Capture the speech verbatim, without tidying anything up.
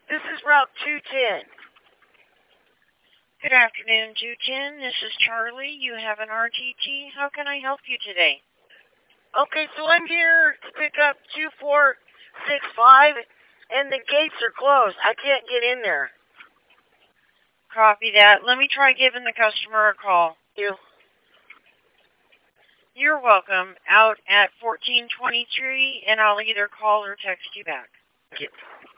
This is Route two ten. Good afternoon, two ten. This is Charlie. You have an R T T. How can I help you today? Okay, so I'm here to pick up two four six five, and the gates are closed. I can't get in there. Copy that. Let me try giving the customer a call. You. You're welcome. Out at fourteen twenty-three, and I'll either call or text you back. Thank you.